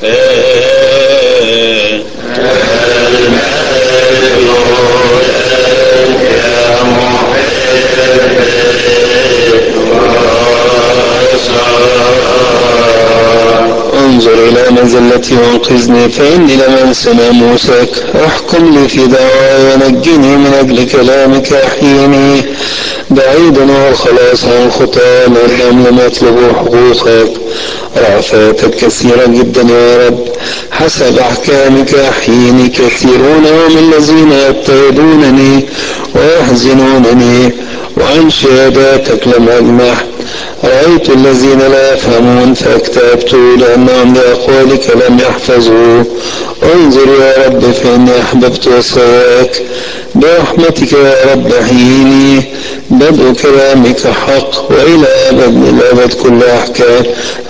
انظر إلى مذلتي وانقذني فإني لمنس ناموسك. احكم لي في دعواي ونجني من أجل كلامك أحيني. بعيد هو الخلاص عن خطاه لأنهم لم يطلبوا حقوقك. رأفاتك كثيرة جدا يا رب، حسب أحكامك أحيني. كثيرون هم الذين يضطهدونني ويحزنونني، وعن شهاداتك لم أجمح. رأيت الذين لا يفهمون فاكتبت، لأنهم لأقوالك لم يحفظوا. انظر يا رب فإني أحببت وصاياك. برحمتك يا رب أحييني. بدء كلامك حق، وإلى أبد الأبد كل أحكام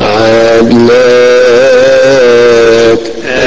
عدلك.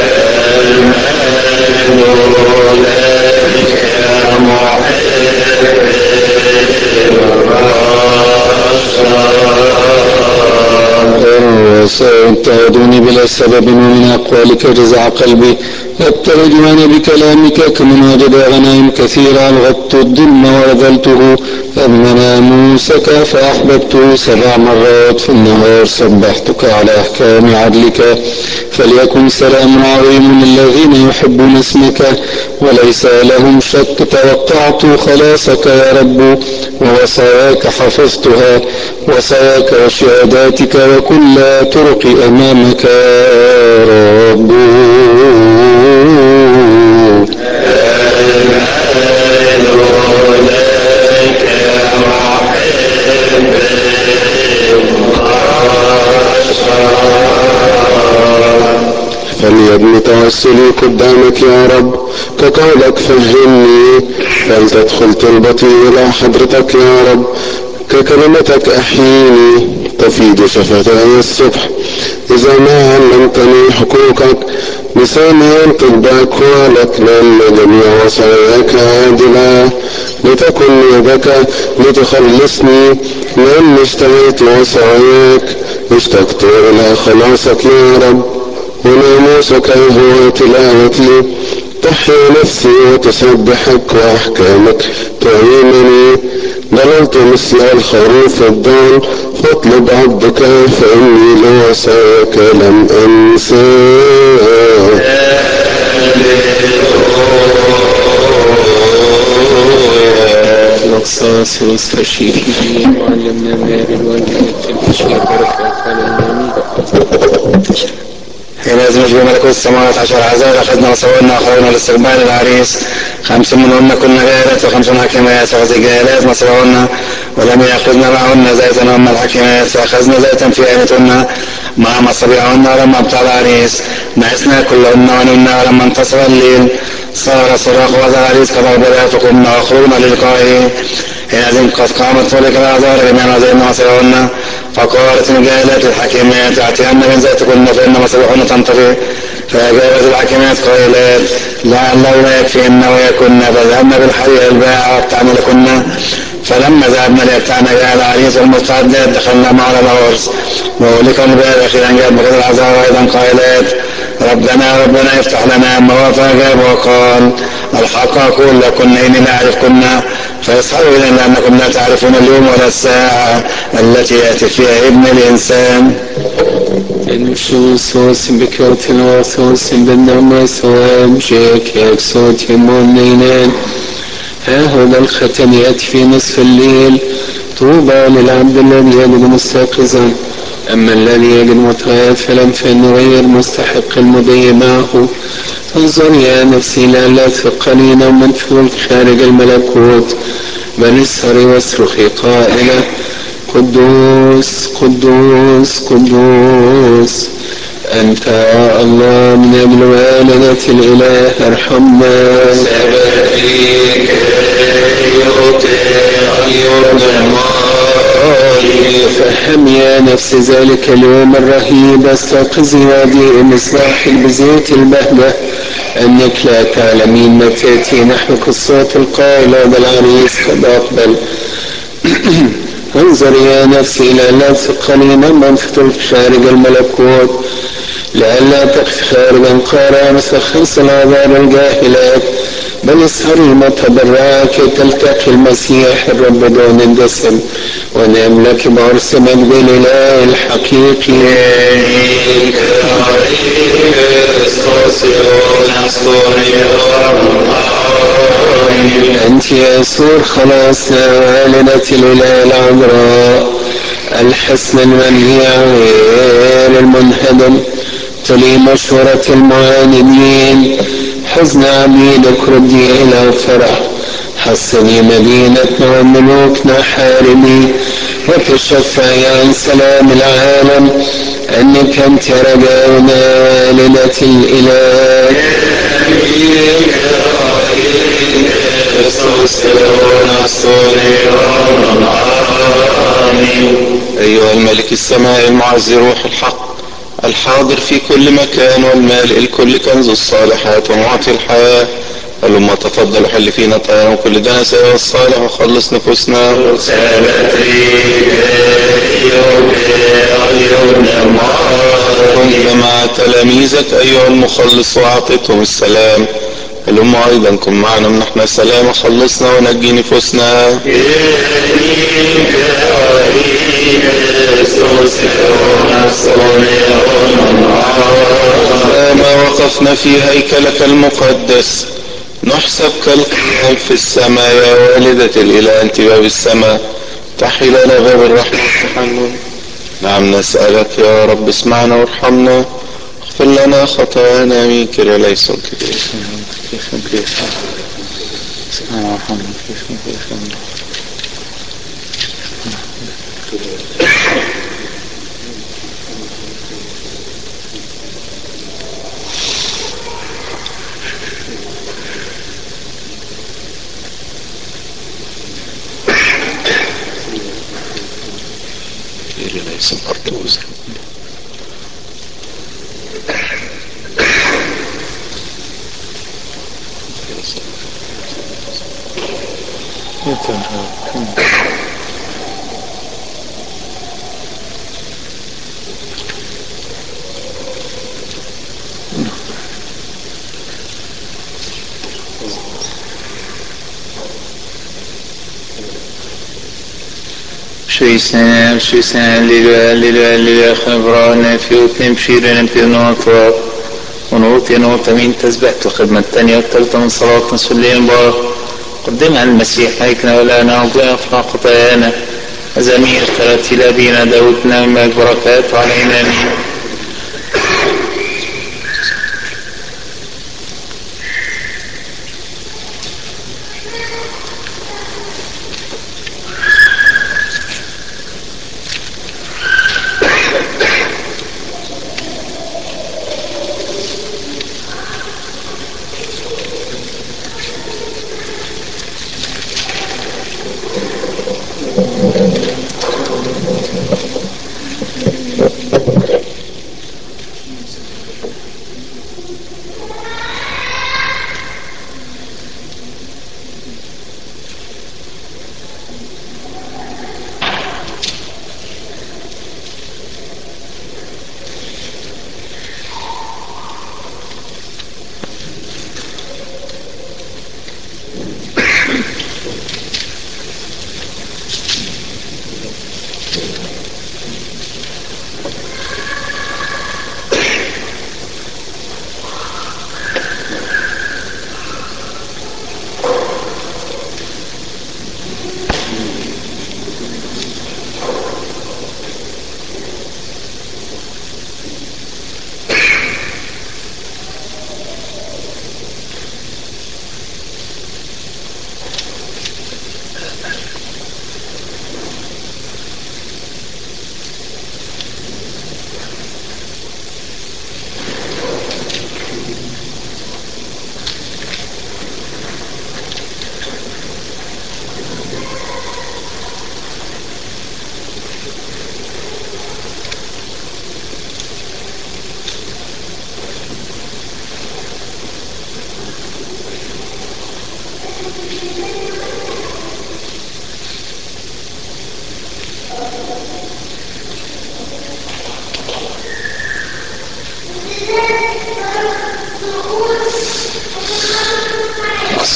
يضطهدوني بلا سبب، ومن أقوالك جزع قلبي. يضطرد أنا بكلامك كمن وجد غنائم كثيرة. ألغت الظلم ورذلته أمن ناموسك فأحببته. 7 مرات في النهار سبحتك على أحكام عدلك. فليكن سلام عظيم للذين يحبون اسمك وليس لهم شك. توقعت خلاصك يا رب، ووصاياك حفظتها. وصاياك وشهاداتك وكل طرقي أمامك يا رب. فليبني توسلي قدامك يا رب كقولك فهمني. فلتدخل طلبتي إلى حضرتك يا رب ككلمتك أحييني. تفيض شفتاي الصبح إذا ما علمتني حقوقك. لساني ينطق بأقوالك لأن جميع وصاياك عادلة. لتكن يدك لتخلصني لأني اشتهيت وصاياك. اشتقت إلى خلاصك يا رب، وناموسك هو تلاوتي. تحيا نفسي وتسبحك وأحكامك تعينني. ضللت مثل الخروف الضال، فاطلب عبدك فإني لوصاياك لم أنسى. الأقصاص واستشيره وعلمنا النار الواجهات في البشير بركة العالمين. لازم في ملكوت السماوات 10 عزائر أخذنا وصورنا وأخرجنا لاستقبال العريس. 5 منهن كنا جاهلات، و5 حكيمات. فخذ جاهلات مصرهن ولم يأخذن معهن زيتا. وأما الحكيمات فأخذن زيتا في عينتهن مع مصابيحهن. ولما ابتلى العريس نعسنا كلهن ونمنا. ولما انتصف الليل صار صراخ وهذا العريس قد أقبل، فقمنا وخرجنا للقائه. حينئذ قد قامت تلك الأعذار جميعا وزينا مصرهن. فقالت الجاهلات الحكيمات أعطيهن من زيتكن فإن مصابيحهن تنطفئ. فأجابت الحكيمات قائلات لعله لا يكفيهن ويكن، فذهبن بالحرير البائع وابتعن لكن. فلما ذهبنا ليبتعن جاء العريس والمستعدات دخلنا معنا العرس. وأولئك الباب أخيرا جاءت بكذا العذراء أيضا قائلات ربنا افتح لنا. أما فأجاب وقال الحق أقول لكن إني لا أعرفكن. فيصحوا إلينا لأنكم لا تعرفون اليوم ولا الساعة التي يأتي فيها ابن الإنسان. Sås bekräften och sås benamna سوام جاك يكسوت يمونينان. هذا الختم يأتي في نصف الليل. طوبى للعبد الذي يجد مستيقظا. أما الذي يجد متغافلا فإنه غير مستحق المضي معه. انظر يا نفسي لا تثقلي نوما في خارج الملكوت، بل اسهري واصرخي قائلة قدوس قدوس قدوس أنت الله من أجل والدة الإله ارحمنا. سبتيك فهم يا نفس ذلك اليوم الرهيب. استيقظي وادي مصباحك بزيت البهجة، أنك لا تعلمين متى يأتي نحوك الصوت القائل هذا العريس قد أقبل. انظر يا نفسي إلى لا تثقلي من في خارج الملكوت، لئلا تخفي خارجا قارا مثل خمس العذاب الجاهلات، بل اسهري متضرعا كي تلتقي المسيح الرب دون الدسم ونملك بعرس مجد الاله الحقيقي. انت يا سور خلاصنا والدة الاله العذراء، الحصن المنيع غير المنهدم، تلي مشورة المعاندين، حزن عبيدك ردي إلى فرح، حصني مدينة مع ملوكنا حاربي، وتشفعي عن سلام العالم، أنك أنت رجاؤنا والدة الإله. أيها الملك السماء المعز روح الحق الحاضر في كل مكان والمالئ الكل كنز الصالحات ومعطي الحياة، هلما تفضل حل فينا طيران كل دنس أيها الصالح وخلص نفوسنا. كنت مع تلاميذك أيها المخلص وأعطيتهم السلام، هلما أيضا كن معنا منحنا السلام خلصنا ونجي نفوسنا. ما وقفنا في هيكلك المقدس نحسب كالقيام في السماء، يا والدة الإله أنت باب السماء، تحي لنا باب الرحمة والتحنن. نعم نسألك يا رب اسمعنا وارحمنا، اغفر لنا خطايانا، امين. كده ليس كده ليس مرتوزا. شيسان لله خبران في وتنم شيرين في نوطة ونوطي نوطة من تسبحت الخدمة الثانية والثالثة من صلاة نصف الليل مبارك قدم عن المسيح هيكنا ولا نعطي أفرع خطايانا أزامير ترتيل أبينا داودنا من بركات علينا آمين.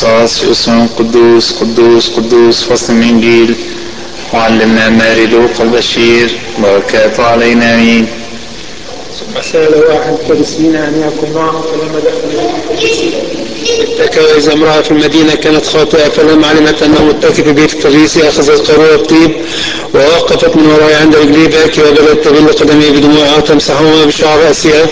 صاص اسمه قدوس قدوس قدوس. فصل من إنجيل معلمنا ماري لوقا البشير، بركاته علينا آمين. ثم سأل واحد الفريسيين أن يأكل معه، فلما دخل بيت الفريسي اتكى، وإذا امرأة في المدينة كانت خاطئة، فلما علمت أنه متكئ في بيت الفريسي أخذت قارورة طيب ووقفت من وراء عند رجليه باكية، وبدأت تبل قدميه بدموعها وتمسحهما بشعر رأسها،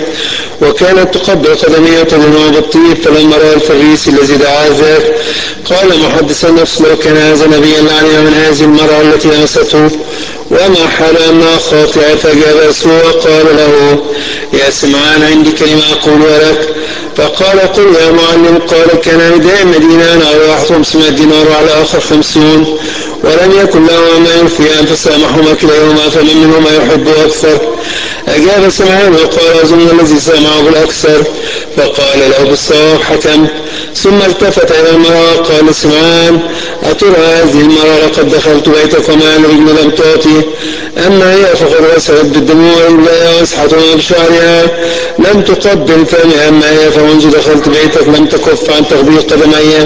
وكانت تقبل قدميه وتدهنهما بالطيب. فلما رأى الفريسي الذي دعاه ذاك قال محدثا نفسه: لو كان هذا نبيا لعلم من هذه المرأة التي لمسته وما حال أنها خاطئة. فأجاب يسوع وقال له: يا سمعان، عندي كلمة أقولها لك. فقال: قل يا معلم. قال: كان لدائم دينان، على واحد 500 دينار وعلى آخر 50، ولم يكن لهما ما ينفيان، فسامحهما كليهما، فمن منهما يحب أكثر؟ أجاب سمعان وقال: أظن الذي سامعه بالأكثر. فقال له: بالصواب حكمت. ثم التفت إلى المرأة وقال: سمعان، أترى هذه المرأة لقد دخلت بيتك وما رجل لم تعطي، أما هي فقد غسلت بالدموع رجلها ومسحتهما بشعرها، لم تقبل فمي. أما هي فمنذ دخلت بيتك لم تكف عن تغبير قدمي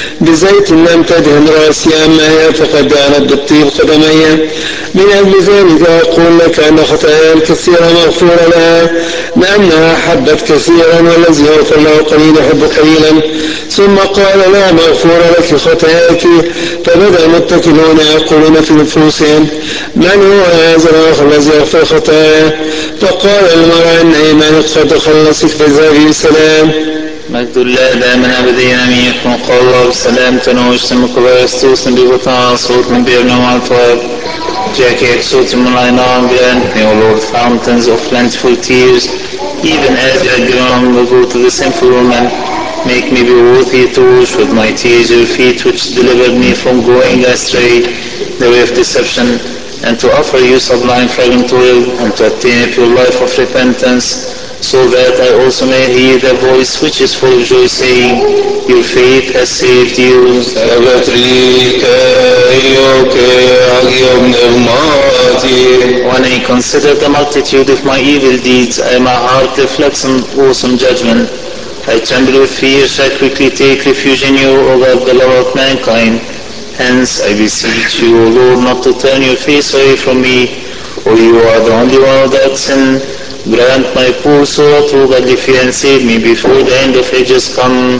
بزيت، لم تدهن رأسي. أما هي فقد دهنت بالطيب قدمي. من أجل ذلك أقول لك أن خطاياها الكثيرة مغفورة لها، لأنها حبت كثيرا، والذي يغفر له قليل يحب قليلا. ثم قال: لا، مغفورة لك خطاياك. فبدأ المتكلون يقولون في نفوسهم: من هو هذا الآخر الذي يغفر خطاياه؟ فقال المرأة: إن إيمانك قد خلصك، فاذهبي بسلام. مجد الله دائما أبدين آمين. قال الله بسلام تنوشتم كبرستوس ببطان صوت من بيرنا والفواب. Jackie exalted Malainam grant me, O Lord, fountains of plentiful tears, even as you had given the go to the sinful woman. Make me be worthy to wash with my tears your feet, which delivered me from going astray, the way of deception, and to offer you sublime fragrant oil, and to attain a pure life of repentance, so that I also may hear the voice which is full of joy, saying, your faith has saved you. When I consider the multitude of my evil deeds, my heart reflects on awesome judgment. I tremble with fear, shall quickly take refuge in you, O God, the lover of mankind. Hence I beseech you, O Lord, not to turn your face away from me, for you are the only one without sin. Grant my poor soul through godly fear and save me before the end of ages come.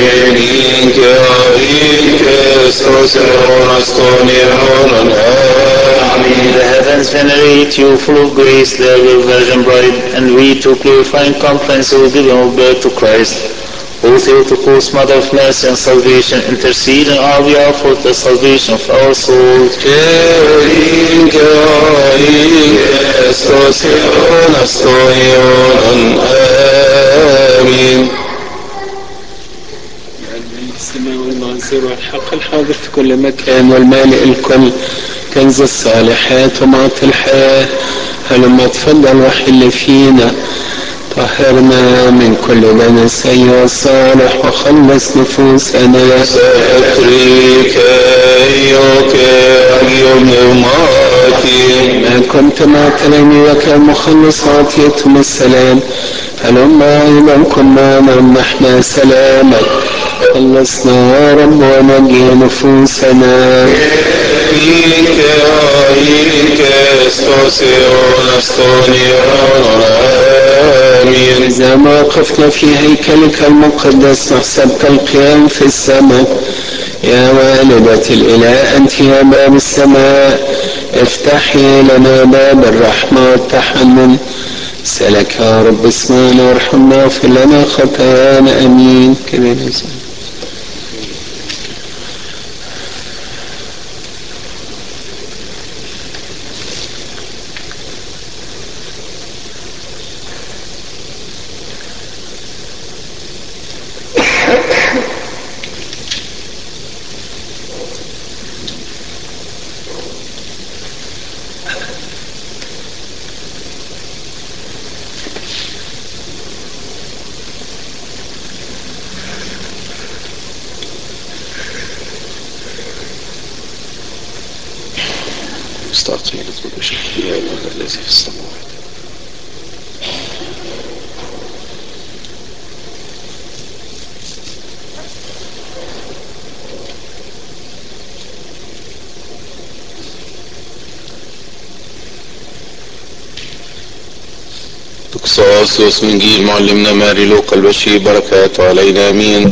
The heavens venerate you, full of grace, the Virgin Bride, and we too glorify and conference will give birth to Christ. O Theotokos, Mother of Mercy and Salvation, intercede on our behalf for the salvation of our souls. آمين. السماء والناصر والحق الحاضر في كل مكان والمالئ الكل، كنز الصالحات ومعطي الحياة. هلما تفضل وحل فينا، طهرنا من كل دنس أيها الصالح، وخلص نفوسنا. ما كنت مع تلاميذك المخلص وأعطيتهم السلام، هلما أيضا كن معنا ومنحنا سلامك. خلصنا يا رب ونجي نفوسنا. إذا ما وقفنا في هيكلك المقدس نحسبك القيام في السماء. يا والدة الإله، أنت يا باب السماء، افتحي لنا باب الرحمة والتحنن. سلك يا رب اسمعنا وارحمنا واغفر لنا خطايانا. آمين. استعطي لطول شكل يا أبونا الذي في السماوات. اكسوس من جيل معلمنا ماري لوقا البشير بركاته علينا امين.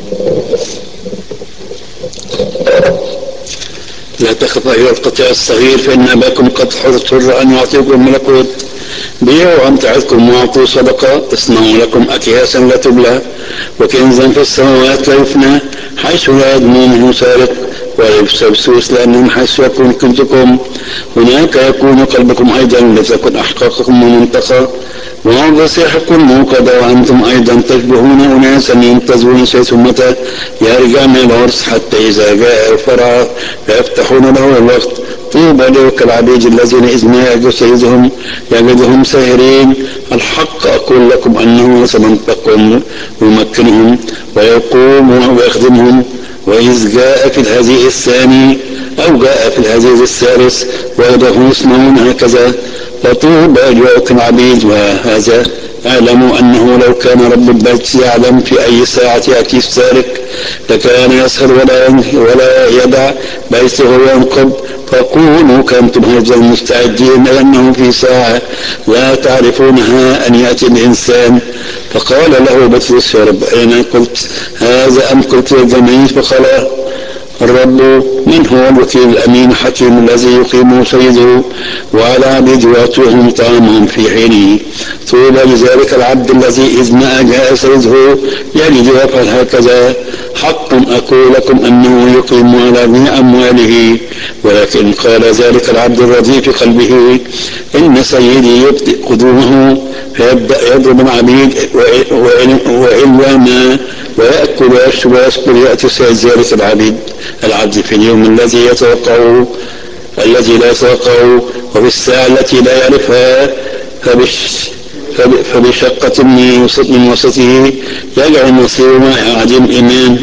لا تخف أيها القطيع الصغير فإن أباكم قد حر أن يعطيكم الملكوت. بيعوا أمتعتكم واعطوا صدقة تصنعوا لكم أكياسا لا تبلى وكنزا في السماوات لا يفنى حيث لا يضمن منه سارق ولا يبسبسوس لأنهم حيث يكون كنزكم هناك يكون قلبكم أيضا لتكن أحقاقكم منتقى. وعظ يحق موقدا وأنتم أيضا تشبهون أناسا ينتظرون ثم يرجع من العرس حتى إذا جاء الفرح فيفتحون له الوقت. طوبى لك العبيد الذين إذ ما يجدهم ساهرين. الحق أقول لكم أنه سمنطقهم ويمكنهم ويقوم ويخدمهم. وإذ جاء في الهزيء الثاني أو جاء في الهزيء الثالث ويدهم يسمعون هكذا. فطوبى لك العبيد. وهذا اعلموا أنه لو كان رب البيت يعلم في أي ساعة يأتي السارق لكان يسهر ولا يدع بيته ينقب. فكونوا كنتم هذا مستعدين لأنه في ساعة لا تعرفونها أن يأتي الإنسان. فقال له بطرس يا رب أين قلت هذا أم قلت للجميع؟ فقال الرب من هو الوكيل الأمين الحكيم الذي يقيم سيده وعلى عبيده ويعطيهم طعامهم في حينه. طوبى لذلك العبد الذي إذ ما جاء سيده يجد يفعل هكذا. حق أقول لكم أنه يقيم على جميع أمواله. ولكن قال ذلك العبد الرضي في قلبه إن سيدي يبدئ قدومه فيبدأ يضرب العبيد وإلا ويأكل ويشرب ويسكر. يأتي سيد ذلك العبد في اليوم الذي لا يتوقعه وفي الساعة التي لا يعرفها فبشقة من وسطه يجعل المصير مع عديم الإيمان.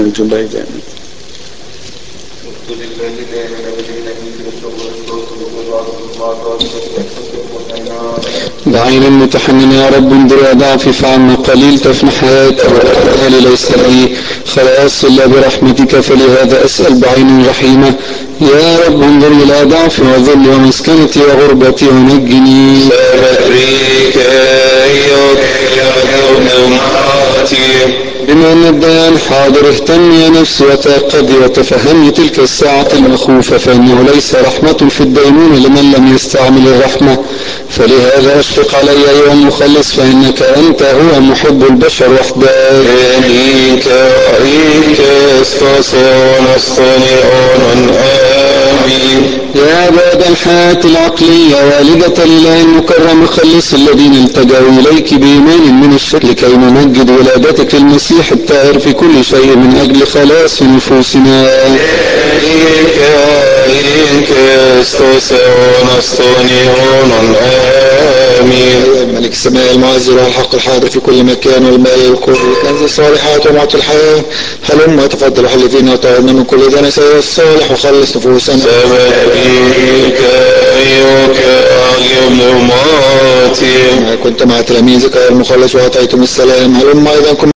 بعين متحنن يا رب انظر ضعفي فعما قليل تفنى حياتي والأمال ليس لي خلاص إلا برحمتك فلهذا أسأل بعين رحيمة. يا رب انظر إلى ضعفي وذلي ومسكنتي وغربتي ونجني. سأبريك بما أن الديان حاضر اهتم يا نفسي وتأقدي وتفهمي تلك الساعة المخوفة فإنه ليس رحمة في الدينون لمن لم يستعمل الرحمة. فلهذا أشفق علي أيها المخلص فإنك أنت هو محب البشر وحدك. يا عباد الحياة العقلية والدة الإله المكرم خلص الذين التجأوا إليك بإيمان من الشر لكي نمجد ولادتك المسيح الطاهر في كل شيء من أجل خلاص نفوسنا. الملك السماء المعز والحق الحاضر في كل مكان والماء والكون والكنز الصالحات ومعطي الحياة هلما تفضل حلفين وطهرنا من كل دنس الصالح وخلص نفوسنا. كنت مع تلاميذك يا المخلص وأعطيتم السلام هلما أيضا